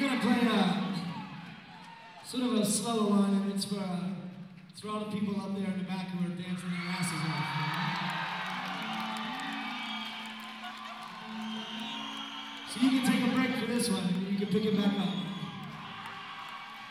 gonna play sort of a slower one, and it's for all the people up there in the back who are dancing their asses off. So you can take a break for this one, and you can pick it back up.